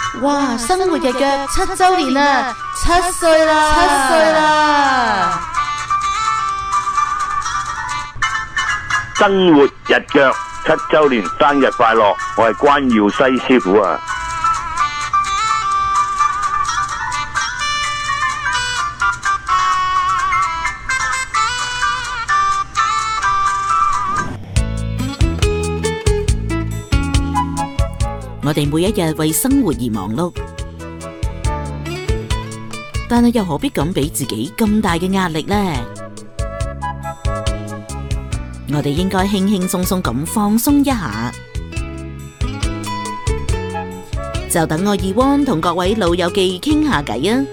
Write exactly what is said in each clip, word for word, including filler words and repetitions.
哇！生活日腳七周年啦，七歲啦，七歲啦！ 生活日腳七周年生日快樂！我係關耀西師傅啊！ 我哋每一日為生活而忙碌，但係又何必咁俾自己咁大嘅壓力呢？我哋應該輕輕鬆鬆咁放鬆一下，就等我二汪同各位老友記傾下偈啊！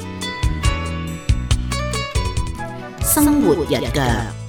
生活日腳。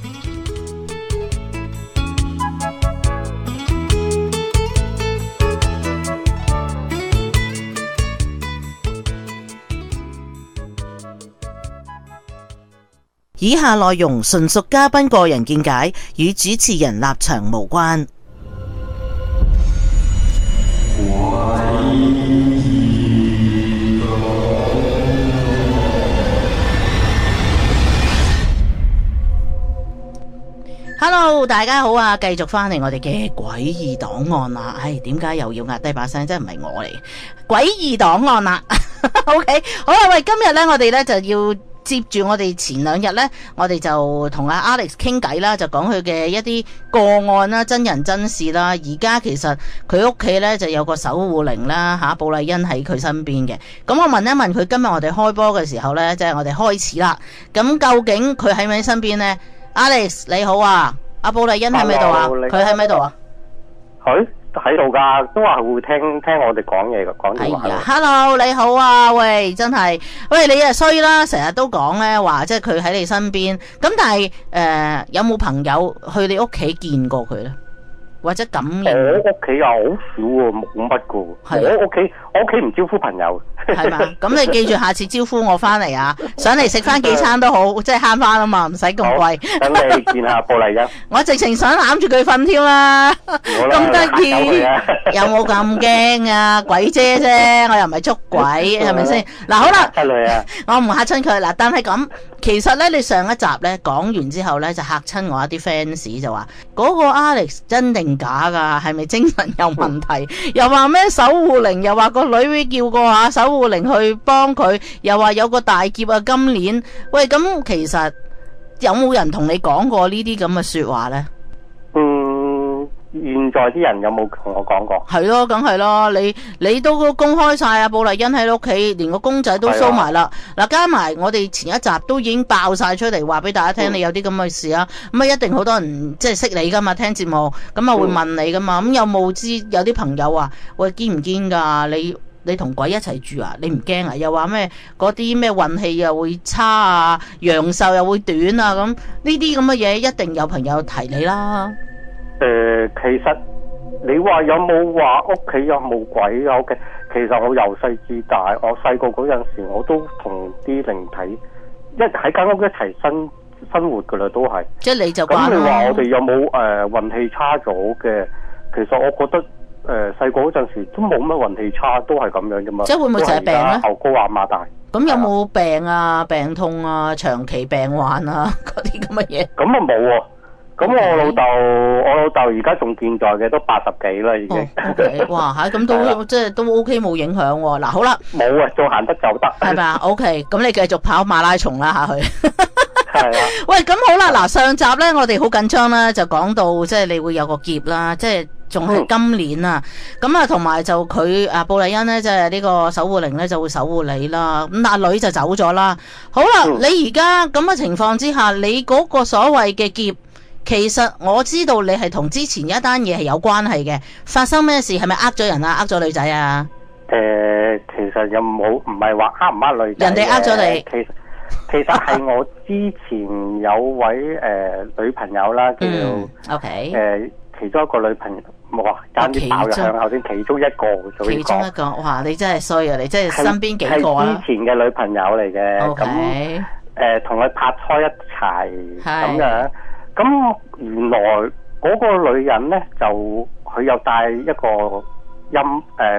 以下內容純屬嘉賓個人見解，與主持人立場無關。Hello， 大家好啊！繼續翻嚟我哋嘅詭異檔案啦。唉，點解又要壓低把聲？真係唔係我嚟。詭異檔案啦。OK， 好啦，喂，今日咧我哋咧就要。接住我哋前兩日呢，我哋就同阿 Alex 傾偈啦，就講佢嘅一啲個案啦，真人真事啦。而家其實佢屋企呢就有個守護靈啦，吓，寶麗欣喺佢身邊嘅。咁我問一問佢，今日我哋開波嘅時候呢，即係我哋開始啦。咁究竟佢喺唔喺身邊呢？ Alex 你好啊，阿寶麗欣喺咪度啊？佢喺咪度啊？ 佢喺度噶，都話會聽聽我哋講嘢嘅，講電話。 哎呀 Hello 你好啊，喂，真係，喂你啊衰啦，成日都講咧話，即係佢喺你身邊。咁但係誒、呃，有冇朋友去你屋企見過佢咧？或者感應？ 我屋企又好少喎，冇乜噶。我屋企我屋企唔招呼朋友。 係嘛？咁你記住下次招呼我翻嚟啊，上嚟食翻幾餐都好，即係慳翻啊嘛，唔使咁貴。 等你見下寶麗欣。 我直情想攬住佢瞓添啦，咁得意，有冇咁驚啊？鬼姐啫，我又唔係捉鬼，係咪先？嗱，好啦，我唔嚇親佢嗱，但係咁，其實咧，你上一集咧講完之後咧，就嚇親我一啲 fans 就話嗰個 Alex 真定假噶？係咪精神有問題？又話咩守護靈？又話個女會叫過下守護靈去幫佢？又話有個大劫啊！今年喂，咁其實有冇人同你講過呢啲咁嘅說話呢？ 嗯，現在啲人有冇同我講過？ 係咯，梗係咯，你你都公開晒啊！寶麗欣喺屋企，連個公仔都 show 埋啦。嗱，加埋我哋前一集都已經爆晒出嚟，話俾大家聽，你有啲咁嘅事啊。咁啊，一定好多人即係識你噶嘛，聽節目咁啊會問你噶嘛。咁有冇知有啲朋友話喂，堅唔堅噶？你你同鬼一齊住啊？你唔驚啊？又話咩嗰啲咩運氣又會差啊，陽壽又會短啊？咁呢啲咁嘅嘢，一定有朋友提你啦。 誒、呃，其實你話有冇話屋企有冇鬼啊？屋企其實我由細至大，我細個嗰陣時我都同啲靈體一喺間屋一齊生生活噶啦，都係。即係你就咁，你話我哋有冇誒運氣差咗嘅？其實我覺得。誒，細個嗰陣時都冇乜運氣差，都係咁樣啫嘛。即係會唔會就係病咧？頭高阿馬大。咁有冇病啊、病痛啊、長期病患啊嗰啲咁嘅嘢？咁啊冇喎。咁我老豆，我老豆而家仲健在嘅，都八十幾啦已經。哦 okay. 哇，吓咁都即係都 OK 冇影響喎。嗱，好啦。冇啊，仲行得走得。係咪啊 ？OK，咁你繼續跑馬拉松啦下去。係啊。喂，咁好啦，嗱，上集咧我哋好緊張啦，就講到即係你會有個劫啦，即係。仲係今年啊，咁啊同埋就佢啊寶麗欣咧，即係呢個守護靈咧就會守護你啦。咁阿女就走咗啦。好啦，嗯、你而家咁嘅情況之下，你嗰個所謂嘅劫，其實我知道你係同之前一單嘢係有關係嘅。發生咩事？係咪呃咗人啊？呃咗女仔啊？誒、呃，其實又冇，唔係話呃唔呃女仔。人哋呃咗你。其實其實係我之前有位誒、呃、女朋友啦，叫做、嗯、OK 誒、呃、其中一個女朋友。哇！爭啲爆咗向後先，其中一個做呢個。其中一個，哇！你真係衰啊！你真係身邊幾個啊？係之前嘅女朋友嚟嘅，咁誒同佢拍拖一齊咁樣。咁原來嗰個女人咧，就佢又帶一個陰誒、呃、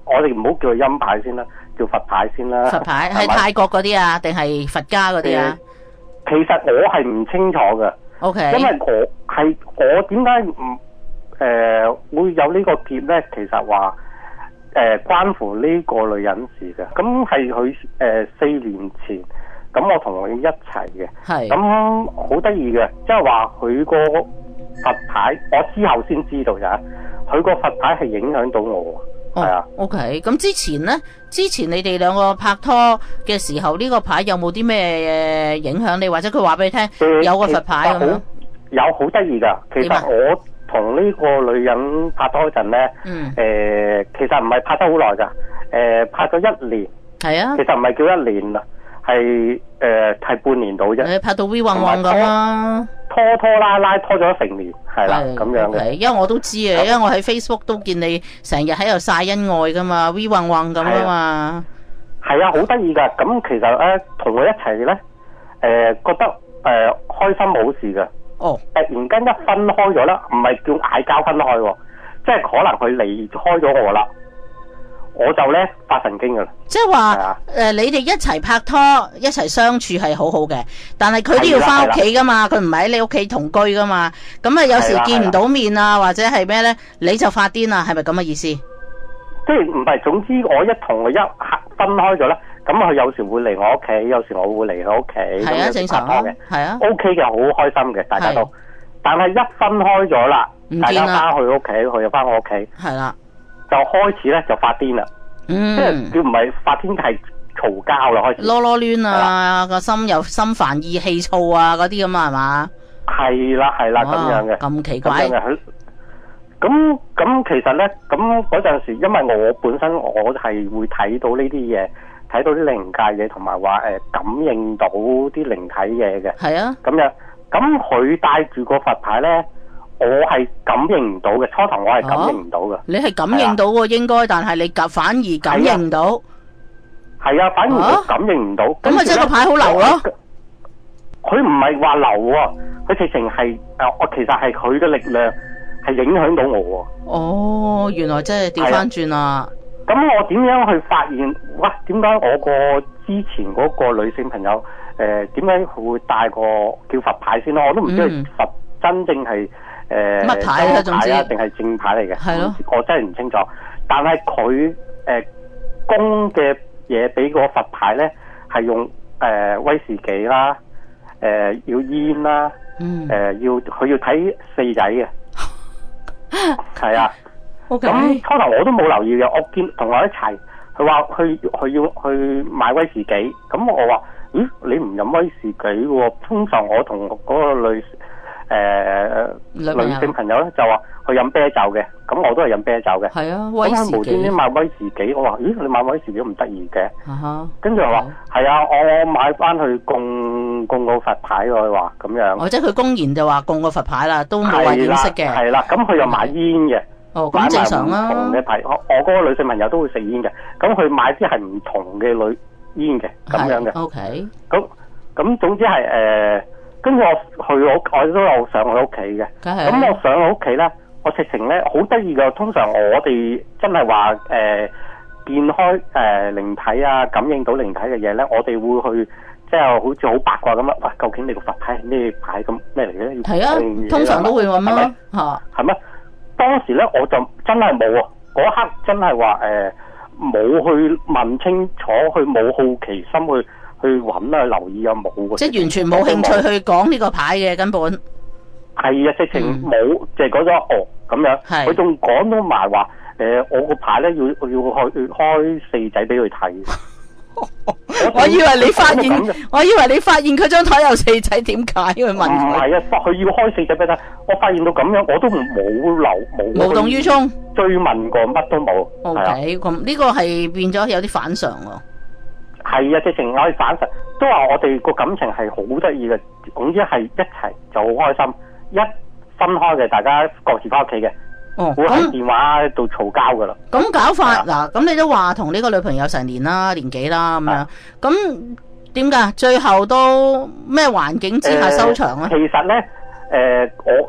我哋唔好叫佢陰牌先啦，叫佛牌先啦。 佛牌係係咪泰國嗰啲啊，定係佛家嗰啲啊其實我係唔清楚嘅。 ？O K， 因為我係我點解唔誒會有呢個劫咧？其實話誒、呃、關乎呢個女人事嘅，咁係佢誒四年前，咁我同佢一齊嘅， 係咁好得意嘅，即係話佢個佛牌，我之後先知道咋，佢個佛牌係影響到我，係啊。 O K，咁之前咧，之前你哋兩個拍拖嘅時候，呢、個牌有冇啲咩影響你，或者佢話俾你聽、 呃有個佛牌咁樣？ 其實好有好得意㗎，其點啊實我同呢個女人拍拖嗰陣咧， 嗯， 誒、其實唔係拍得好耐㗎，誒、拍咗一年。 係啊其，實唔係叫一年啦，係誒係半年到啫， 你拍到 V 混混咁啦。 拖拖拉拉拖咗成年，係啦係咁樣嘅。 OK，因為我都知啊，因為我喺 Facebook 都見你成日喺度晒恩愛噶嘛，V 混混咁啊嘛。 係啊，好得意噶。咁其實咧，同佢一齊咧，誒、覺得誒、呃、開心冇事嘅。 哦， 突然間一分開咗啦，唔係叫嗌交分開喎，即係可能佢離開咗我啦，我就咧發神經噶啦。 即係話係啊誒，你哋一齊拍拖，一齊相處係好好嘅，但係佢都要翻屋企噶嘛，佢唔係喺你屋企同居噶嘛，咁啊有時係啦見唔到面啊，或者係咩咧，你就發癲啦，係咪咁嘅意思？ 即係唔係，總之我一同佢一分開咗咧，咁佢有時會嚟我屋企，有時我會嚟佢屋企， 係啊， 咁有時正常啊拍拖嘅， 係啊， O K 嘅，好開心嘅，大家都係。 但係一分開咗啦唔， 大家見啦翻去屋企，佢又翻我屋企， 係啦， 就開始咧就發癲啦。即係嗯， 叫唔係發癲，係嘈交啦，開始。 囉囉攣啊，個心又心煩意氣躁啊，嗰啲咁啊，係嘛？ 係啦係啦，咁樣嘅。 咁奇怪咁樣。嘅佢。咁咁其實咧，咁嗰陣時，因為我本身我係會睇到呢啲嘢，睇到啲靈界嘢，同埋話誒感應到啲靈體嘢嘅。 係啊， 咁樣，咁佢帶住個佛牌咧，我係感應唔到嘅。初頭我係感應唔到嘅。 你係感應到喎，應該，但係你感反而感應唔到， 係啊，反而我感應唔到。 咁咪即係個牌好流咯。 佢唔係話流喎，佢直情係誒，我其實係佢嘅力量係影響到我喎。 哦，原來真係調翻轉啦。 咁我點樣去發現？哇！點解我個之前嗰個女性朋友誒點解佢會帶個叫佛牌先咯？我都唔知嗯係佛真正係誒乜牌啊總之啊，定係正牌嚟嘅？ 係咯， 我真係唔清楚。但係佢誒供嘅嘢俾個佛牌咧，係用誒、呃、威士忌啦，誒、呃、要煙啦，誒、 嗯呃、要佢要睇四仔嘅，係啊。 ，OK， 咁初頭我都冇留意嘅，我見同我一齊，佢話去佢要去買威士忌，咁我話：咦，你唔飲威士忌喎？通常我同嗰個女誒、呃、 女朋友女性朋友咧就話去飲啤酒嘅，咁我都係飲啤酒嘅。 係啊，威士咁佢無端忌端買威士忌，我話：咦，你買威士忌咁得意嘅？ 啊哈， 跟住我話：係啊，我我買翻去供供個佛牌喎，佢話咁樣。 或者佢公然就話供個佛牌啦，都冇話掩飾嘅。 係啦，咁佢又買煙嘅。 哦，咁正常啦買埋唔。同嘅牌，我我嗰個女性朋友都會食煙嘅，咁佢買啲係唔同嘅女煙嘅，咁樣嘅。 O K， 咁咁總之係誒，跟、住我去我我都有上佢屋企嘅。 梗係。 咁我上佢屋企咧，我直情咧好得意㗎。通常我哋真係話誒見開誒、呃、靈體啊，感應到靈體嘅嘢咧，我哋會去即係好似好八卦咁啊！喂，究竟你個佛牌係咩牌咁咩嚟嘅？ 係啊，通常都會咁啦，嚇。 係咩？當時咧我就真係冇啊！嗰刻真係話誒冇去問清楚，去冇好奇心去去揾啊留意啊冇喎。 即係完全冇興趣去講呢個牌嘅根本。 係啊，直情冇，就係講咗哦咁樣。 係佢仲講到埋話誒，我個牌咧要要去開四仔俾佢睇。 我以為你發現，我以為你發現佢張台有四仔，點解去問唔佢？ 係啊，佢要開四仔俾佢睇。我發現到咁樣，我都冇留冇無動於衷。 追問過，乜都冇。 O 係啊 K，咁呢個係變咗有啲反常喎。 係啊，直情我係反實，都話我哋個感情係好得意嘅。總之係一齊就好開心，一分開嘅大家各自翻屋企嘅， 哦， 會喺咁電話度嘈交噶啦。 咁搞法係嗱，咁你都話同呢個女朋友成年啦，年幾啦咁樣係， 咁點解最後都咩環境之下收場咧？ 其實咧，誒、我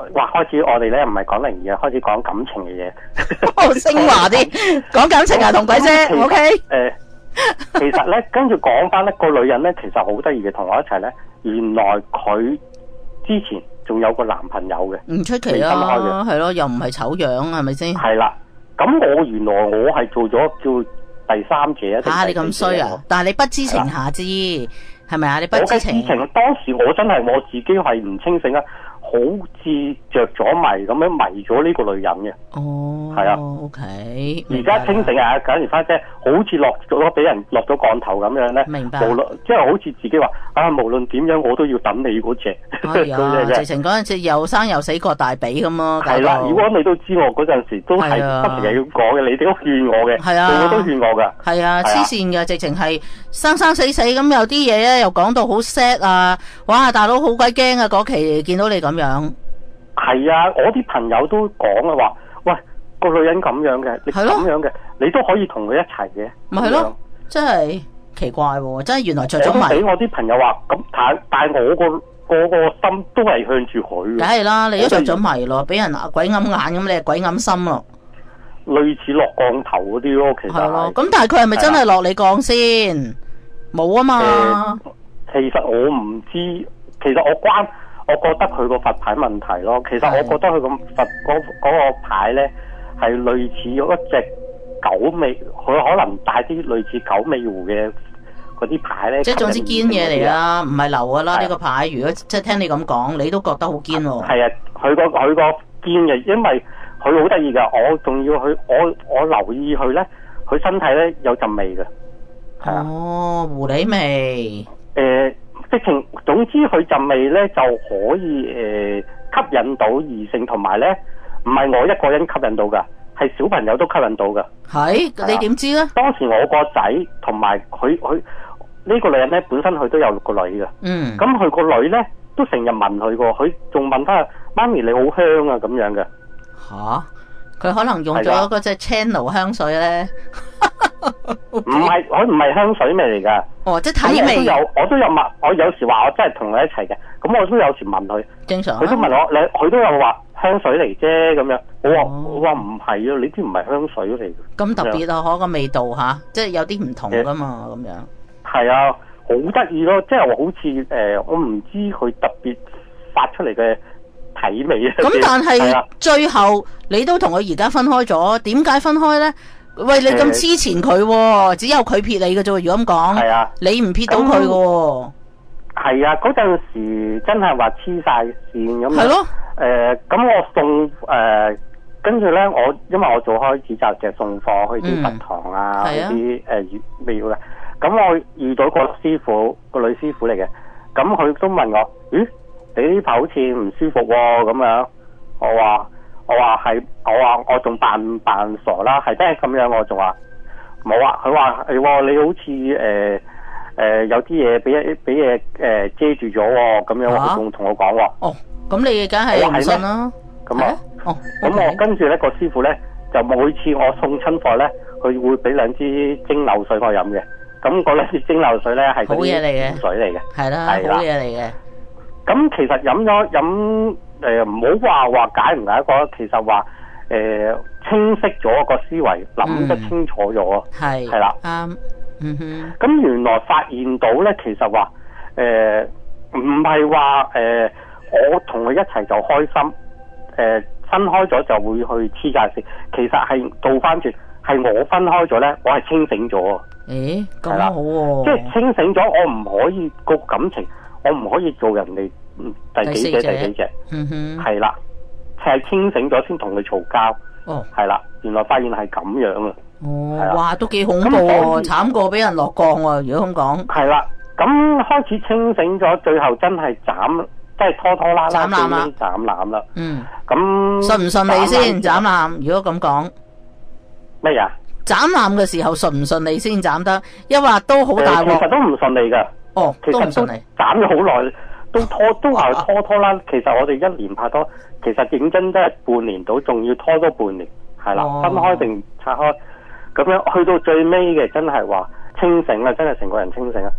哇，開始我哋咧唔係講靈異啊，開始講感情嘅嘢。 好升華啲，講感情啊，同鬼姐 ，OK？ 誒、呃，其實咧，跟住講翻呢個女人咧，其實好得意嘅，同我一齊咧，原來佢之前仲有個男朋友嘅， 唔出奇啊，係咯，又唔係醜樣，係咪先？ 係啦，咁我原來我係做咗叫第三者啊！ 吓，你咁衰啊！但係你不知情下知，係咪啊？你不知情？ 我嘅知情，當時我真係我自己係唔清醒啊！好似着咗迷咁樣迷咗呢個女人嘅。哦，係啊 ，OK。 而家清醒啊，簡而翻即係好似落咗俾人落咗降頭咁樣咧。 明白。 無論即係好似自己話啊，無論點樣我都要等你嗰隻。 係啊，直情嗰陣時又生又死割大髀咁咯。 係啦，如果你都知我嗰陣時都係不時係要講嘅，你哋都勸我嘅， 係啊， 個個都勸我噶。 係啊，黐線嘅，直情係生生死死咁，有啲嘢咧又講到好 sad 啊！哇，大佬好鬼驚啊！嗰期見到你咁樣。 係啊，我啲朋友都講啊，話喂個女人咁樣嘅，你咁樣嘅，你都可以同佢一齊嘅。 咪係咯，真係奇怪喎！真係原來着咗迷。 我俾我啲朋友話咁，但但係我個個個心都係向住佢。梗係啦，你都着咗迷咯，俾人鬼揞眼咁，你係鬼揞心咯。 類似落降頭嗰啲咯，其實係咯。 咁但係佢係咪真係落你降先？冇啊嘛、 呃。其實我唔知，其實我關。我覺得佢個佛牌問題咯，其實我覺得佢個佛嗰嗰個牌咧係類似有一隻九尾，佢可能帶啲類似九尾狐嘅嗰啲牌咧。 即係總之堅嘢嚟啦，唔係流噶啦呢個牌。如果即係聽你咁講，你都覺得好堅喎。係啊， 佢個佢個堅嘅，因為佢好得意噶。我仲要去我我留意佢咧，佢身體咧有陣味嘅。 哦，狐狸味。 誒。直情，總之佢陣味咧就可以誒、呃、吸引到異性，同埋咧唔係我一個人吸引到噶，係小朋友都吸引到噶。 係，你點知咧？ 當時我個仔同埋佢佢呢個女人咧，本身佢都有個女嘅。嗯。咁佢個女咧都成日聞佢個，佢仲問翻媽咪你好香啊咁樣嘅。 吓？佢可能用咗嗰隻 Channel 香水咧。 唔係，佢唔係香水味嚟噶。 哦，即係體味。 我都有，我都有聞。我有時話我真係同佢一齊嘅，咁我都有時問佢。 正常。 佢都問我，你佢都有話香水嚟啫咁樣。我話、哦、我話唔係啊，你啲唔係香水嚟嘅。 咁特別啊，可個味道吓，即係有啲唔同噶嘛，咁樣。 係啊，好得意咯，即係好似誒、呃，我唔知佢特別發出嚟嘅體味啊。 咁但係最後你都同佢而家分開咗，點解分開咧？喂，你咁黐纏佢，只有佢撇你嘅啫。如果咁講，係啊，你唔撇到佢嘅。係啊，嗰陣時真係話黐晒線咁。係咯。誒，咁我送誒，跟住咧，我因為我做開紙紮嘅送貨去啲佛堂啊，去啲誒廟嘅。咁我遇到個師傅，個女師傅嚟嘅。咁佢都問我：咦，你呢排好似唔舒服喎？咁樣，我話。我話係，我話我仲扮扮傻啦，係真係咁樣，我仲話冇啊。佢話係，你好似誒誒有啲嘢俾一俾嘢誒遮住咗咁樣，佢仲同我講喎。哦，咁你梗係唔信啦。咁啊，哦，咁我跟住咧個師傅咧就每次我送親貨咧，佢會俾兩支蒸餾水我飲嘅。咁嗰兩支蒸餾水咧係好嘢嚟嘅水嚟嘅，係啦，好嘢嚟嘅。咁其實飲咗飲。誒，唔好話話解唔解過，其實話誒、呃、清晰咗個思維，諗得清楚咗，係係啦，啱，嗯哼。咁原來發現到咧，其實話誒唔係話誒我同佢一齊就開心，誒、呃、分開咗就會去黐架線，其實係倒翻轉，係我分開咗咧，我係清醒咗。誒、欸，咁好喎，即係清醒咗，我唔可以個感情，我唔可以做人哋。第幾隻？第幾隻？嗯哼，係啦，係清醒咗先同佢嘈交。哦，係啦，原來發現係咁樣啊。哦，哇，都幾恐怖喎，慘過俾人落降喎。如果咁講，係啦，咁開始清醒咗，最後真係斬，即係拖拖拉拉，斬纜啦，斬纜啦。嗯，咁順唔順利先斬纜？如果咁講，咩呀？斬纜嘅時候順唔順利先斬得？抑或都好大鑊？其實都唔順利噶。哦，其實都唔順利，斬咗好耐。都拖都話拖拖啦，其實我哋一年拍拖，其實認真都係半年到，仲要拖多半年，係啦，分開定拆開，咁樣去到最尾嘅真係話清醒啦，真係成個人清醒啦。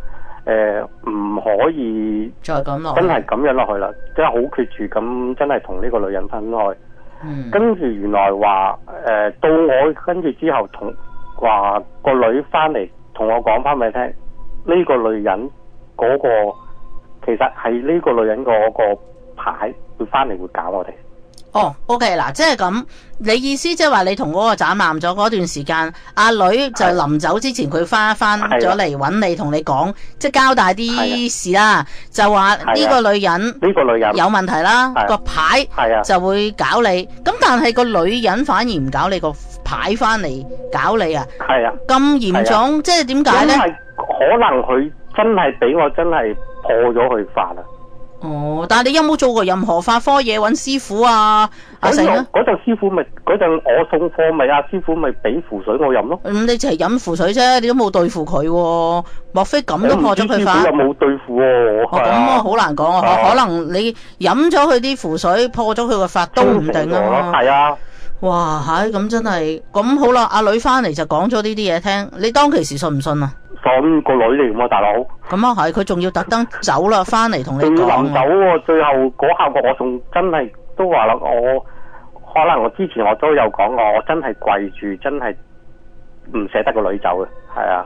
誒唔可以再咁落， 真係咁樣落去啦，真係好決絕咁，真係同呢個女人分開。 嗯， 跟住原來話誒、呃、到我跟住之後同話個女翻嚟同我講翻俾你聽，呢、呢個女人嗰、嗰個其實係呢個女人嗰個牌會翻嚟會搞我哋。 哦 ，OK 嗱，即係咁，你意思即係話你同嗰個斬纜咗嗰段時間，阿女就臨走之前佢翻翻咗嚟揾你，同你講，即係交代啲事啦，就話呢個女人呢個女人有問題啦，個牌就會搞你。咁但係個女人反而唔搞你，個牌翻嚟搞你啊？係啊，咁嚴重，即係點解呢？因為可能佢真係俾我真係破咗佢法啊！ 哦，但係你有冇做過任何法科嘢揾師傅啊？阿成啊， 嗰陣師傅咪嗰陣我送貨咪阿師傅咪俾符水我飲咯。 咁、嗯、你就係飲符水啫，你都冇對付佢、啊，莫非咁都破咗佢法？ 師傅又冇對付喎。 哦，咁啊好難講啊，啊可能你飲咗佢啲符水，破咗佢個法都唔定啊。係啊。哇，係咁真係，咁好啦，阿女翻嚟就講咗呢啲嘢聽，你當其時信唔信啊？ 信個女嚟㗎嘛，大佬。咁啊係，佢仲要特登走啦，翻嚟同你講。 臨走喎，最後嗰下我仲真係都話啦，我可能我之前我都有講過，我真係跪住，真係唔捨得個女走嘅，係啊。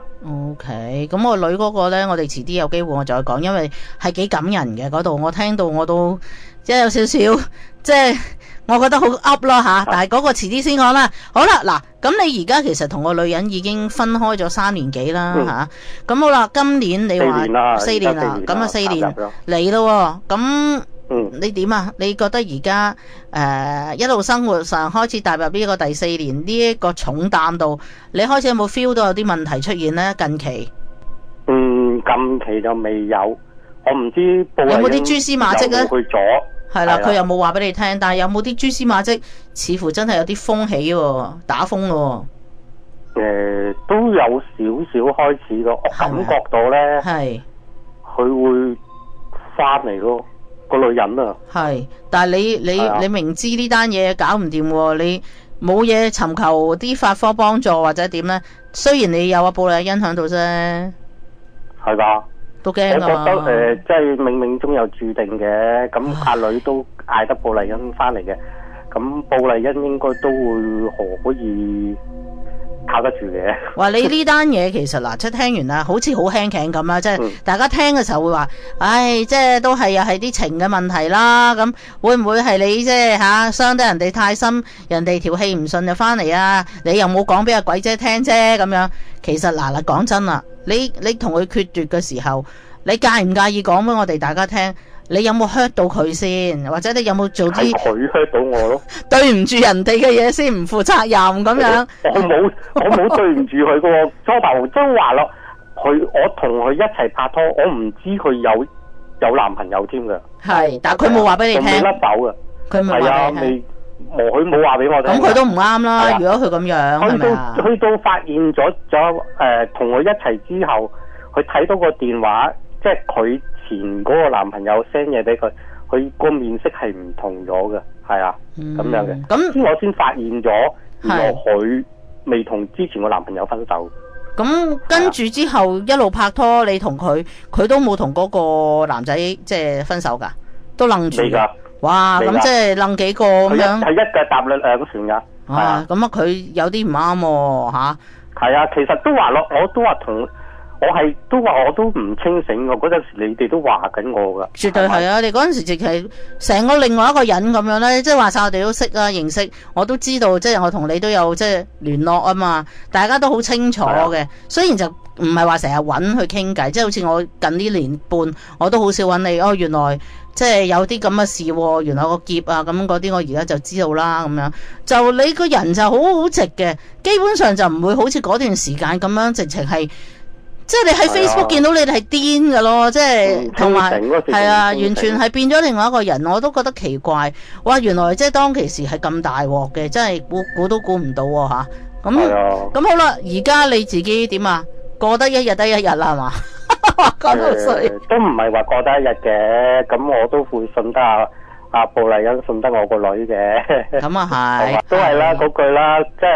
OK，咁我女嗰個呢，我哋遲啲有機會我再講，因為係幾感人嘅嗰度，我聽到我都即係有少少即係。我覺得好噏啦吓，但係嗰個遲啲先講啦。好啦，嗱，咁你而家其實同個女人已經分開咗三年幾啦吓，咁、嗯啊、好啦，今年你話四年啦，咁啊四年嚟咯，咁你點啊？你覺得而家誒一路生活上開始踏入呢個第四年呢一、這個重擔度，你開始有冇 feel 到有啲問題出現呢？近期嗯，近期就未有，我唔知有冇啲蛛絲馬跡咧？ 去咗。 係啦，佢又冇話俾你聽，但係有冇啲蛛絲馬跡？似乎真係有啲風起喎，打風咯。 誒、呃，都有少少開始咯，我感覺到咧，係佢會翻嚟咯，個女人啊。係，但係你你你明知呢單嘢搞唔掂，你冇嘢尋求啲法科幫助或者點咧？雖然你有阿布麗欣響到啫，係噶。我覺得誒、呃，即係冥冥中有注定嘅。咁阿女都嗌得布麗欣翻嚟嘅，咁布麗欣應該都會可以靠得住嘅。哇！你呢單嘢其實嗱，即係聽完啦，好似好輕頸咁啦，即係大家聽嘅時候會話，唉，即係都係又係啲情嘅問題啦。咁會唔會係你即係吓傷得人哋太深，人哋條氣唔順就翻嚟啊？你又冇講俾阿鬼姐聽啫，咁樣。其實嗱嗱講真啦，你你同佢決絕嘅時候，你介唔介意講俾我哋大家聽？你有冇 hurt 到佢先，或者你有冇做啲佢 hurt 到我咯？對唔住人哋嘅嘢先，唔負責任咁樣。我冇我冇對唔住佢嘅喎，初頭都話咯，佢我同佢一齊拍拖，我唔知佢有有男朋友添㗎。係，但係佢冇話俾你聽。仲未甩手㗎。佢冇話俾你聽。冇，佢冇話俾我聽。咁佢都唔啱啦。如果佢咁樣，係咪啊？去到發現咗咗誒，同佢一齊之後，佢睇到個電話，即係佢前嗰個男朋友 send 嘢俾佢，佢個面色係唔同咗嘅，係啊，咁、嗯、樣嘅。咁我先發現咗，原來佢未同之前個男朋友分手。咁跟住之後一路拍拖，你同佢，佢都冇同嗰個男仔即係分手噶，都愣住。哇，咁即係楞幾個咁樣，係一腳踏兩兩船噶。啊，咁啊佢有啲唔啱喎，吓。係啊，其實都話咯，我都話同，我係都話我都唔清醒㗎。嗰陣時你哋都話緊我噶。絕對係啊！你嗰陣時直係成個另外一個人咁樣咧，即係話晒我哋都識啊，認識，我都知道，即係我同你都有即係聯絡啊嘛，大家都好清楚嘅。雖然就唔係話成日揾佢傾偈，即係好似我近呢年半，我都好少揾你。哦，原來。即係有啲咁嘅事喎，原來個劫啊咁嗰啲，我而家就知道啦咁樣。就你個人就好好直嘅，基本上就唔會好似嗰段時間咁樣，直情係即係你喺 Facebook 見到你哋係癲㗎咯，即係同埋係啊，完全係變咗另外一個人，我都覺得奇怪。哇，原來即係當其時係咁大鑊嘅，真係估估都估唔到喎嚇。咁咁好啦，而家你自己點啊？過得一日得一日啦係嘛？講到水都唔係話過得一日嘅，咁我都會信得阿阿布麗欣，信得我個女嘅。咁啊係，都係啦嗰句啦，即係話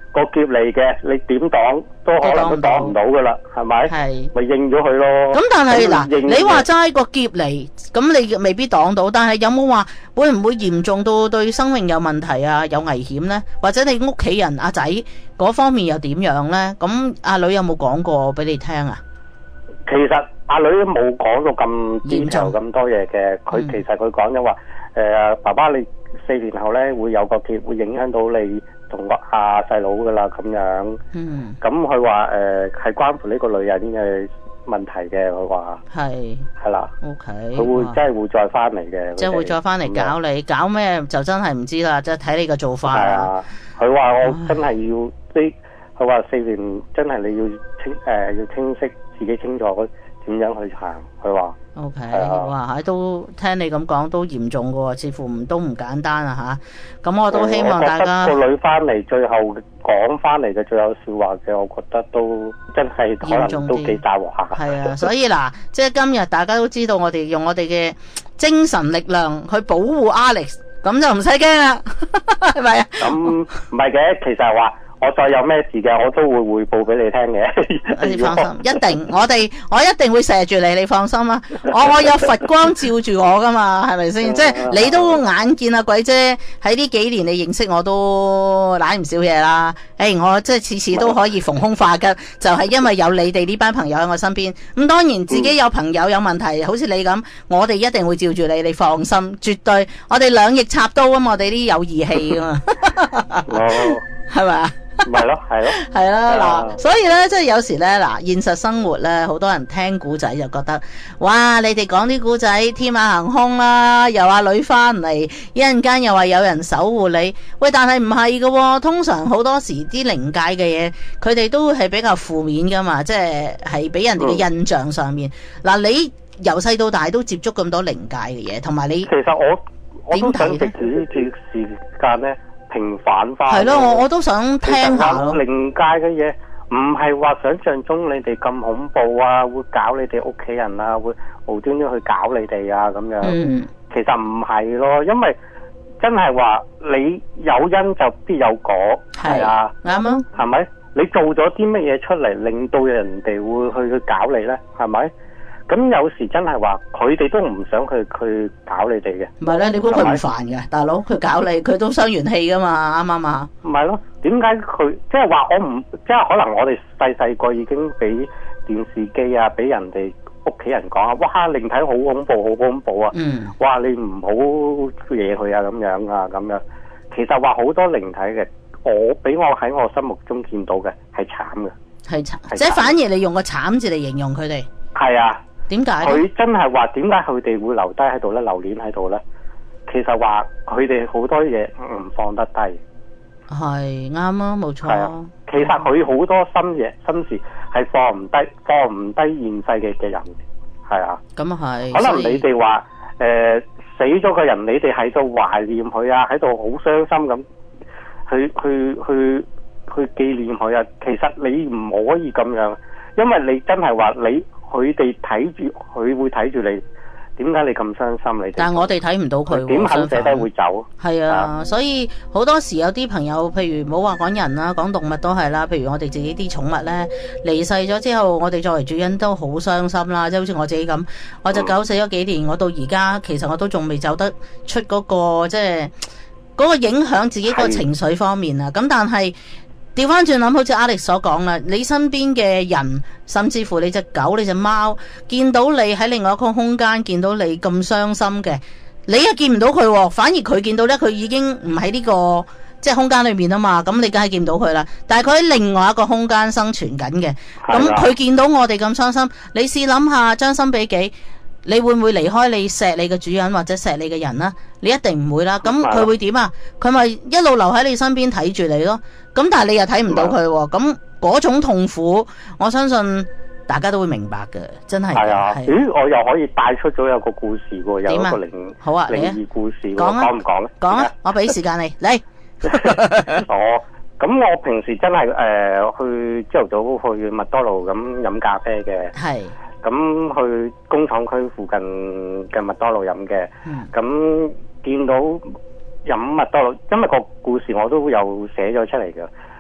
個劫嚟嘅，你點擋都可能都擋唔到噶啦，係咪？ 係咪應咗佢咯。 咁但係嗱， 咁應你話齋個劫嚟，咁你未必擋到，但係有冇話會唔會嚴重到對生命有問題啊，有危險呢？或者你屋企人阿仔嗰方面又點樣呢？咁阿女有冇講過俾你聽啊？ 其實阿女都冇講到咁嚴重咁多嘢嘅，佢、 嗯其實佢講咗話，誒、呃、爸爸你四年後咧會有個劫，會影響到你同個阿細佬噶啦咁樣。 嗯， 咁佢話誒係關乎呢個女人嘅問題嘅，佢話係係啦， ，OK， 佢會哇真係會再翻嚟嘅， 即係會再翻嚟搞你，搞咩就真係唔知啦，即係睇你嘅做法啦。 係啊，佢話我真係要呢，佢話四年真係你要清誒、呃、要清晰自己清楚點樣去行，佢話。 OK， 係啊哇，喺都聽你咁講都嚴重噶喎，似乎唔都唔簡單啊吓。咁我都希望大家我覺得個女翻嚟最後講翻嚟嘅最有笑話嘅，我覺得都真係可嚴重啲能都幾大鑊下。 係啊，所以嗱，即係今日大家都知道，我哋用我哋嘅精神力量去保護 Alex，咁就唔使驚啦，係咪啊？ 咁唔係嘅，其實係話我再有咩事嘅，我都會匯報俾你聽嘅。 你放心，一定，我哋我一定會射住你，你放心啦。我我有佛光照住我噶嘛，係咪先？即係你都眼見啊，鬼姐喺呢幾年你認識我都舐唔少嘢啦。誒，我即係次次都可以逢凶化吉，就係因為有你哋呢班朋友喺我身邊。咁當然自己有朋友有問題，好似你咁，我哋一定會照住你，你放心，絕對。我哋兩翼插刀啊嘛，我哋啲有義氣噶嘛， 哦， 係咪啊？ 咪咯，係咯， 係啦，嗱、 啊， 所以咧，即係有時咧，嗱，現實生活咧，好多人聽古仔就覺得，哇，你哋講啲古仔天馬行空啦，又話女翻嚟，一陣間又話有人守護你，喂，但係唔係噶，通常好多時啲靈界嘅嘢，佢哋都係比較負面噶嘛，即係係俾人哋嘅印象上面。嗱、嗯，你由細到大都接觸咁多靈界嘅嘢，同埋你其實我我都想點睇呢藉住呢段時間咧。平反翻係咯，我我都想聽下咯。 靈界嘅嘢唔係話想象中你哋咁恐怖啊，會搞你哋屋企人啊，會無端端去搞你哋啊咁樣。嗯，其實唔係咯，因為真係話你有因就必有果，係啊， 啱啊， 係咪？你做咗啲乜嘢出嚟，令到人哋會去去搞你呢？係咪？咁有時真係話，佢哋都唔想去去搞你哋嘅。唔係咧，你估佢唔煩嘅，大佬佢搞你，佢都傷元氣噶嘛，啱唔啱啊？ 唔係咯，點解佢即係話我唔即係可能我哋細細個已經俾電視機啊，俾人哋屋企人講啊，哇靈體好恐怖，好恐怖啊！嗯，哇你唔好惹佢啊，咁樣啊，咁樣。其實話好多靈體嘅，我俾我喺我心目中見到嘅係慘嘅，係慘，即係反而你用個慘字嚟形容佢哋。係啊。 點解？ 佢真係話點解佢哋會留低喺度咧？留戀喺度咧？其實話佢哋好多嘢唔放得低。 係啱啊，冇錯。 係啊，其實佢好多心嘢心事係放唔低，放唔低現世嘅嘅人。係啊。咁啊係。可能你哋話誒死咗個人，你哋喺度懷念佢啊，喺度好傷心咁，去去去去紀念佢啊。其實你唔可以咁樣，因為你真係話你。佢哋睇住，佢會睇住你。點解你咁傷心？你但係我哋睇唔到佢， 點肯捨低會走？ 係啊，啊所以好多時有啲朋友，譬如唔好話講人啦，講動物都係啦。譬如我哋自己啲寵物呢，離世咗之後，我哋作為主人都好傷心啦。即係好似我自己咁，我隻狗死咗幾年，嗯、我到而家其實我都仲未走得出嗰、嗰個即係嗰個影響自己個情緒方面啊。咁但係。調翻轉諗，好似 Alex 所講啦，你身邊嘅人，甚至乎你隻狗、你隻貓，見到你喺另外一個空間，見到你咁傷心嘅，你又見唔到佢，反而佢見到呢，佢已經唔喺呢個即係空間裏面啊嘛，咁你梗係見唔到佢啦。但係佢喺另外一個空間生存緊嘅，咁佢見到我哋咁傷心，你試諗下，將心比己。你會唔會離開你錫你嘅主人或者錫你嘅人呢？你一定唔會啦。咁佢會點啊？佢咪一路留喺你身邊睇住你咯。咁但係你又睇唔到佢喎。咁嗰種痛苦，我相信大家都會明白嘅，真係。係啊。 咦，我又可以帶出咗有個故事喎，有一個靈好啊， 靈異故事喎， 講唔講咧？ 講啊！我俾時間你嚟。 哦，咁我平時真係誒去朝頭早去麥當勞咁飲咖啡嘅。係。咁去工廠區附近嘅麥當勞飲嘅，咁、嗯、見到飲麥當勞，因為個故事我都有寫咗出嚟嘅。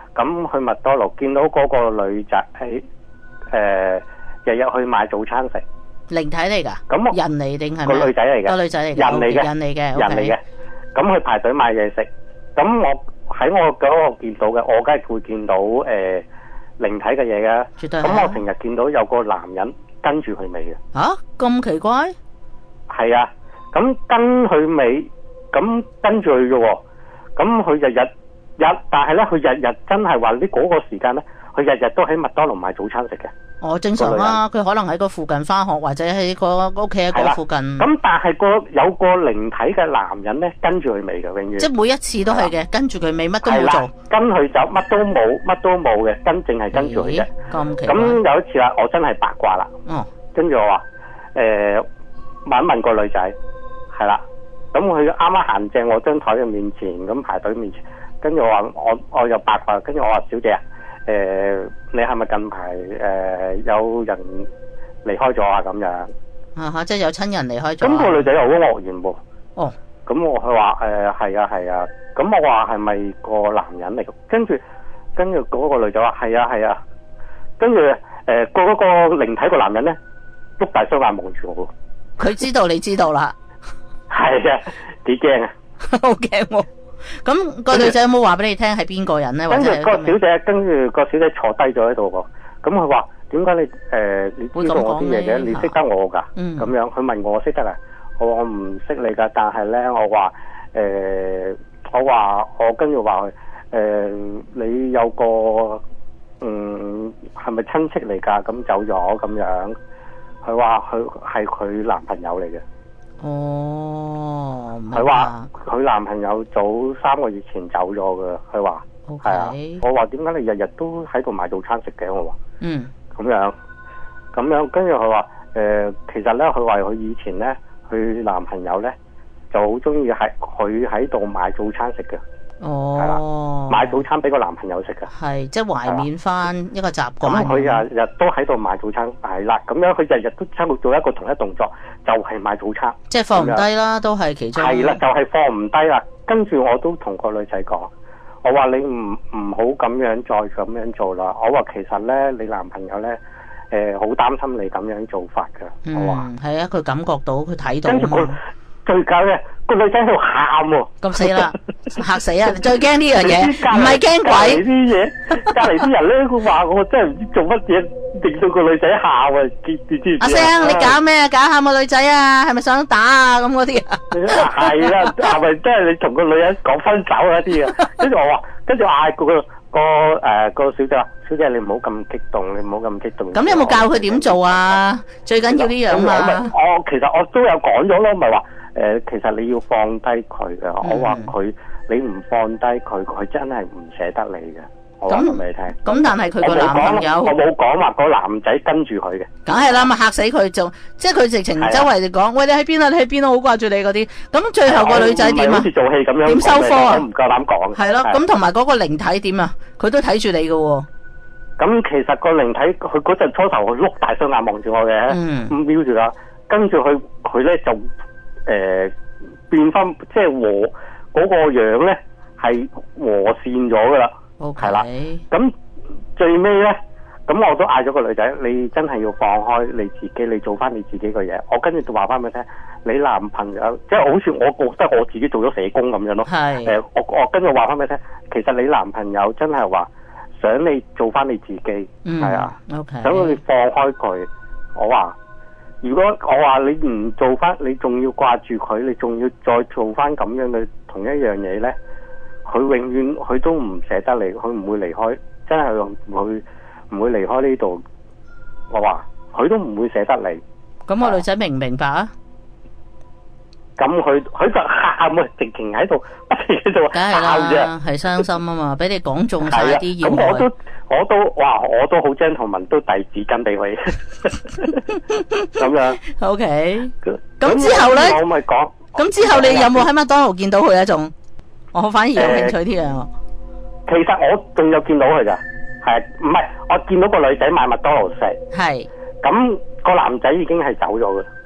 咁去麥當勞見到嗰個女仔喺誒日日去買早餐食， 靈體嚟㗎？ 咁我人嚟定係個咩？ 女仔嚟嘅， 個女仔嚟嘅， 人嚟嘅， 人嚟嘅， 人嚟嘅。咁去排隊買嘢食，咁我喺我嗰個見到嘅，我梗係會見到誒、呃、靈體嘅嘢嘅。 絕對係啊。 咁我成日見到有個男人跟住佢尾嘅。 嚇咁奇怪？ 係啊，咁跟佢尾，咁跟住佢嘅喎。咁佢日日日，但係咧佢日日真係話呢嗰個時間咧，佢日日都喺麥當勞買早餐食嘅。 哦，正常啦，佢可能喺個附近翻學，或者喺個屋企喺個附近。 咁但係個有個靈體嘅男人咧跟住佢尾嘅，永遠。 即係每一次都係嘅，跟住佢尾乜都冇做。 跟佢走乜都冇，乜都冇嘅，跟淨係跟住佢啫。 咁奇怪。 咁有一次啦，我真係八卦啦。 哦。 跟住我話誒問一問個女仔，係啦。咁佢啱啱行正我張台嘅面前，咁排隊面前，跟住我話我我又八卦，跟住我話小姐啊。誒、呃，你係咪近排誒、呃、有人離開咗啊？咁樣啊嚇，即係有親人離開咗。 咁個女仔又好愕然喎。 哦，咁我佢話誒係啊係啊，咁、啊、我話係咪個男人嚟？跟住跟住嗰個女仔話係啊係啊，跟住誒個嗰個靈體個男人咧，碌大雙眼望住我。 佢知道你知道啦。 係啊，幾驚啊！ 好驚喎。咁個女仔有冇話俾你聽係邊個人咧？ 跟住個小姐，跟住個小姐坐低咗喺度喎。咁佢話：點解你誒、呃、你知道我啲嘢嘅？你識得我㗎？咁、嗯、樣佢問我識得啊？我話我唔識你㗎，但係咧我話誒、呃，我話我跟住話誒，你有個嗯係咪親戚嚟㗎？咁走咗咁樣。佢話佢係佢男朋友嚟嘅。 哦， 佢話佢男朋友早三個月前走咗㗎，佢話係啊，我話點解你日日都喺度買早餐食嘅？我話嗯咁樣咁樣，跟住佢話誒，其實咧佢話佢以前咧，佢男朋友咧就好中意喺佢喺度買早餐食嘅。哦，係啦，買早餐俾個男朋友食嘅， 係即係懷緬翻一個習慣。 咁佢日日都喺度買早餐，係啦，咁樣佢日日都生活做一個同一動作，就係、是、買早餐。即係放唔低啦，都係其中。係啦，就係、是、放唔低啦。跟住我都同個女仔講，我話你唔唔好咁樣再咁樣做啦。我話其實咧，你男朋友咧，誒好擔心你咁樣做法㗎。嗯，我話係啊，佢感覺到，佢睇到。跟住佢最搞嘅個女仔喺度喊喎，咁死啦，嚇死啊！最驚呢樣嘢，唔係驚鬼啲嘢。隔離啲人咧，佢話我真係唔知做乜嘢，令到個女仔喊啊！知知知。阿聲，你搞咩啊？搞喊個女仔啊？係咪想打啊？咁嗰啲啊？係啦，係咪真係你同個女人講分手嗰啲啊？跟住我話，跟住嗌個個誒個小姐話：小姐你唔好咁激動，你唔好咁激動。咁你有冇教佢點做啊？最緊要呢樣嘛。我其實我都有講咗咯，咪話。誒、呃，其實你要放低佢嘅、嗯，我話佢，你唔放低佢，佢真係唔捨得你嘅。我話俾你聽。咁但係佢個男朋友，我冇講話個男仔跟住佢嘅。梗係啦，咪嚇死佢就，即係佢直情周圍嚟講，喂，你喺邊啊？你喺邊啊？好掛住你嗰啲。咁最後個女仔點啊？好似做戲咁樣。點收科啊？我唔夠膽講。係咯，咁同埋嗰個靈體點啊？佢都睇住你嘅喎。咁其實個靈體，佢嗰陣初頭佢碌大雙眼望住我嘅，咁瞄住啦，跟住佢佢咧就。誒、呃，變翻即係和嗰、那個樣咧係和善咗噶啦，係、okay. 啦。咁最尾咧，咁我都嗌咗個女仔，你真係要放開你自己，你做翻你自己嘅嘢。我跟住就話翻俾你聽，你男朋友即係好似我覺得我自己做咗社工咁樣咯。係誒、呃，我我跟住話翻俾你聽，其實你男朋友真係話想你做翻你自己，係、嗯、啊，okay. 想你放開佢。我話。如果我話你唔做翻，你仲要掛住佢，你仲要再做翻咁樣嘅同一樣嘢咧，佢永遠佢都唔捨得你，佢唔會離開，真係唔會唔會離開呢度。我話佢都唔會捨得你。咁個女仔明唔明白啊？咁佢佢就喊啊，直情喺度不停喺度喊啫，係傷心啊嘛，俾你講中晒啲嘢。咁我都我都哇，我都好 gentleman，都遞紙巾俾佢咁樣。O K，咁之後咧，我咪講。咁之後你有冇喺麥當勞見到佢啊？仲我反而有興趣啲啊。其實我仲有見到佢噶，係唔係？我見到個女仔買麥當勞食，係咁個男仔已經係走咗嘅。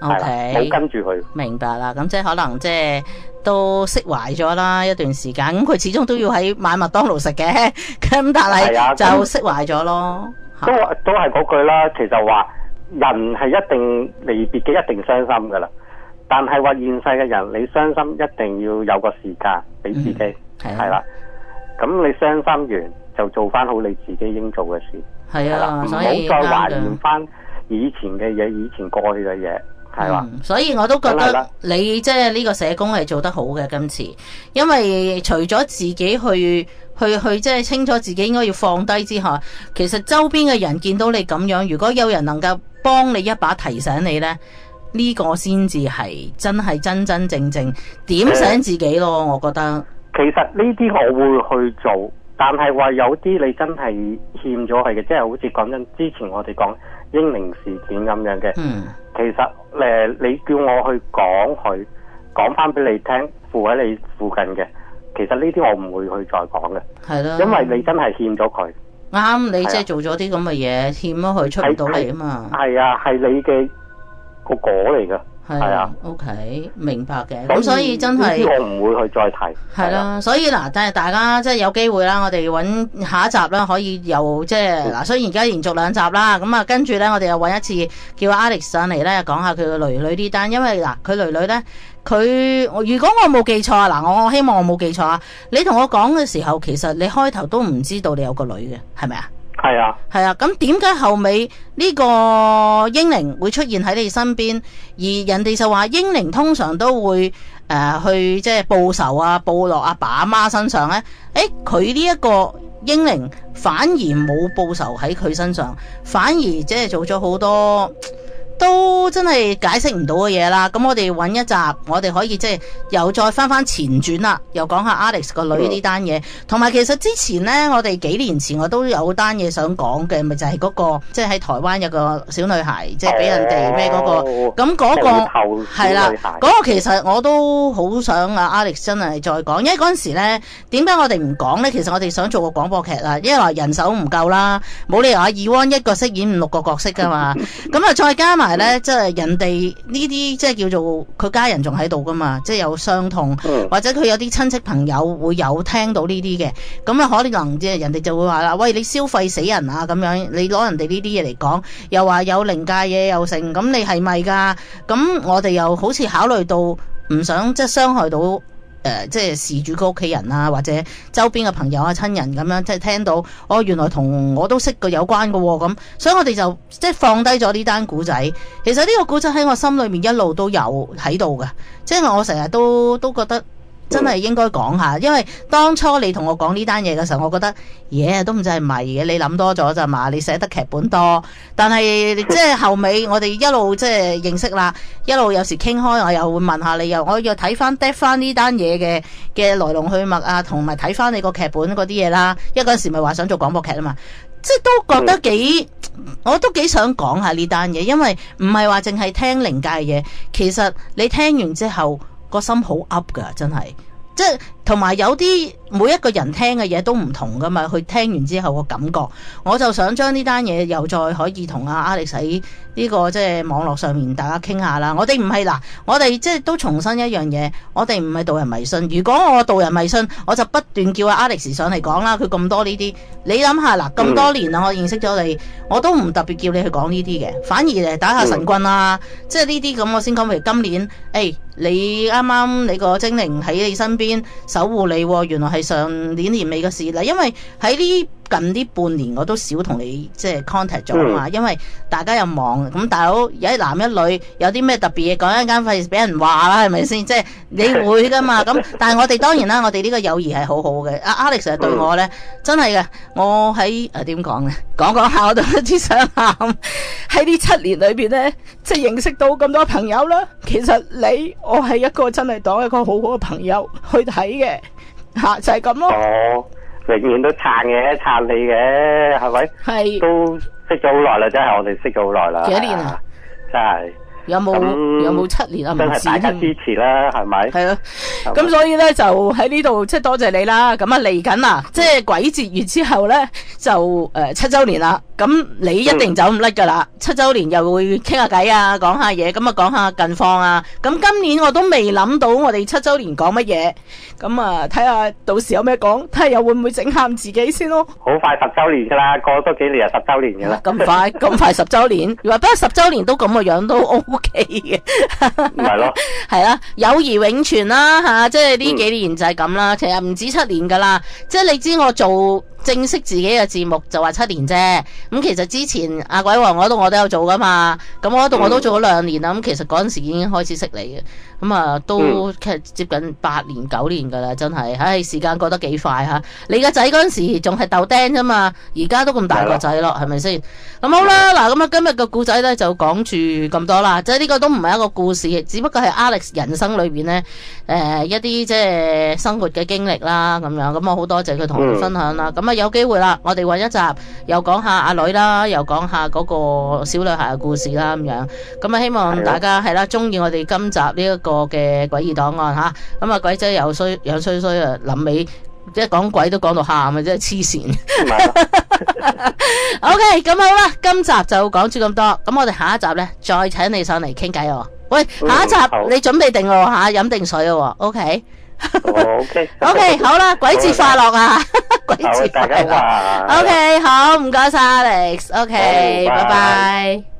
OK， 冇跟住佢。 明白啦，咁即係可能即係都釋懷咗啦一段時間，咁佢始終都要喺買麥當勞食嘅，咁但係就釋懷咗咯。 都都係嗰句啦，其實話人係一定離別嘅，一定傷心噶啦。但係話現世嘅人，你傷心一定要有個時間俾自己，係啦、嗯。咁你傷心完就做翻好你自己應做嘅事， 係啊， 唔好再懷念翻以前嘅嘢，以前過去嘅嘢。係啦、 嗯，所以我都覺得你即係呢個社工係做得好嘅今次，因為除咗自己去去去即係清楚自己應該要放低之下，其實周邊嘅人見到你咁樣，如果有人能夠幫你一把提醒你呢，呢、這個先至係真係真真正正點醒自己咯。呃、我覺得其實呢啲我會去做，但係話有啲你真係欠咗係嘅，即係好似講緊之前我哋講英靈事件咁樣嘅。嗯，其實誒、呃，你叫我去講佢，講翻俾你聽，附喺你附近嘅，其實呢啲我唔會去再講嘅。係咯，因為你真係欠咗佢。啱， 你即係做咗啲咁嘅嘢，欠咗佢出唔到嚟啊嘛。 係啊，係你嘅個果嚟噶。係啊 ，OK， 明白嘅。咁所以真係我唔會去再提。係啦，所以嗱，但係大家即係有機會啦，我哋揾下一集啦，可以又即係嗱，雖然而家連續兩集啦，咁啊跟住咧，我哋又揾一次叫 Alex 上嚟咧，講下佢個女女呢單，因為嗱，佢女女咧，佢如果我冇記錯啊，嗱，我希望我冇記錯啊，你同我講嘅時候，其實你開頭都唔知道你有個女嘅，係咪啊？ 係啊， 係啊，咁點解後尾呢個英靈會出現喺你身邊？而人哋就話英靈通常都會誒、呃、去即係報仇啊，報落阿爸阿媽身上咧。誒，佢呢一個英靈反而冇報仇喺佢身上，反而即係做咗好多都真係解釋唔到嘅嘢啦。咁我哋揾一集，我哋可以即係又再翻翻前傳啦，又講下 Alex 個女呢單嘢。同埋其實之前呢，我哋幾年前我都有單嘢想講嘅，咪就係、是、嗰、那個即係喺台灣有個小女孩，即係俾人哋咩嗰個。咁嗰、那個係啦，嗰、那個其實我都好想啊 Alex 真係再講，因為嗰陣時呢，點解我哋唔講呢？其實我哋想做個廣播劇啦，因為話人手唔夠啦，冇理由阿二汪一個飾演五六個角色噶嘛。咁啊再加埋咧，即係人哋呢啲即係叫做佢家人仲喺度噶嘛，即係有傷痛，或者佢有啲親戚朋友會有聽到呢啲嘅，咁啊可能即係人哋就會話啦，喂，你消費死人啊咁樣，你攞人哋呢啲嘢嚟講，又話有靈界嘢又成，咁你係咪噶？咁我哋又好似考慮到唔想即係傷害到。誒、呃，即係事主個屋企人啊，或者周邊嘅朋友啊、親人咁樣，即係聽到哦，原來同我都識個有關嘅喎，咁，所以我哋就即係放低咗呢單古仔。其實呢個古仔喺我心裏面一路都有喺度嘅，即係我成日都都覺得真係應該講下，因為當初你同我講呢單嘢嘅時候，我覺得嘢、yeah, 都唔知係咪嘅，你諗多咗咋嘛？你寫得劇本多，但係即係後尾我哋一路即係認識啦，一路有時傾開，我又會問下你，又我又睇翻 drop 翻呢單嘢嘅嘅來龍去脈啊，同埋睇翻你個劇本嗰啲嘢啦。因為嗰陣時咪話想做廣播劇啊嘛，即係都覺得幾，我都幾想講下呢單嘢，因為唔係話淨係聽靈界嘢，其實你聽完之後。個心好 up 噶，真係，即係同埋有啲每一個人聽嘅嘢都唔同噶嘛，佢聽完之後個感覺，我就想將呢單嘢又再可以同阿 Alex 喺呢個即係網絡上面大家傾下啦。我哋唔係嗱，我哋即係都重申一樣嘢，我哋唔係導人迷信。如果我導人迷信，我就不斷叫阿 Alex 上嚟講啦。佢咁多呢啲，你諗下嗱，咁多年啦，我認識咗你，我都唔特別叫你去講呢啲嘅，反而誒打下神棍啊，即係呢啲咁，我先講。譬如今年，誒、哎、你啱啱你個精靈喺你身邊守護你，原來係上年年尾嘅事啦。因為喺呢近呢半年我都少同你即係 contact 咗嘛，因為大家又忙，咁大佬有一男一女，有啲咩特別嘢講一間費事俾人話啦，係咪先？即係你會噶嘛？咁但係我哋當然啦，我哋呢個友誼係好好嘅。阿 Alex 係對我咧真係嘅，我喺誒點講咧？講講下我都有啲想喊。喺呢七年裏邊咧，即係認識到咁多朋友啦。其實你我係一個真係當一個好好嘅朋友去睇嘅吓，就係咁咯。 哦，永遠都撐嘅，撐你嘅，係咪？係都識咗好耐啦，真係我哋識咗好耐啦。 幾多年啊？ 真係有冇有冇七年啊？ 真係大家支持啦，係咪？ 係咯。咁所以咧就喺呢度即係多謝你啦。咁啊嚟緊啊，即係鬼節月之後咧就誒七周年啦。 咁你一定走唔甩噶啦，七周年又會傾下偈啊，講下嘢，咁啊講下近況啊。咁今年我都未諗到我哋七周年講乜嘢，咁啊睇下到時有咩講，睇下又會唔會整喊自己先咯。 好快十周年噶啦，過多幾年就十周年噶啦。 咁快咁快十周年，如果不過十周年都咁個樣都 O K 嘅。 係咯， 係啦，友誼永存啦吓，即係呢幾年就係咁啦。其實唔止七年噶啦，即係你知我做正式自己嘅節目就話七年啫。咁其實之前阿鬼王嗰度我都有做噶嘛，咁我嗰度我都做咗兩年啦。咁其實嗰陣時已經開始識你嘅，咁啊都其實接近八年九年噶啦，真係，唉，時間過得幾快吓。你個仔嗰陣時仲係豆釘啫嘛，而家都咁大個仔咯，係咪先？咁好啦，嗱，咁啊今日嘅故仔咧就講住咁多啦，即係呢個都唔係一個故事，只不過係 Alex 人生裏邊咧誒一啲即係生活嘅經歷啦，咁樣，咁啊好多謝佢同我哋分享啦。咁啊有機會啦，我哋揾一集又講下阿女啦，又講下嗰個小女孩嘅故事啦，咁樣，咁啊希望大家係啦，中意我哋今集呢一個嘅詭異檔案吓，咁啊鬼仔又衰樣衰衰啊，臨尾即係講鬼都講到喊啊，真係黐線。O K， 咁好啦，今集就講住咁多，咁我哋下一集咧再請你上嚟傾偈喎。喂，下一集你準備定咯吓，飲定水咯。O K。O K，O K， 好啦，鬼節快樂啊！鬼節快樂。O K，好，唔該晒 Alex。O K，拜拜。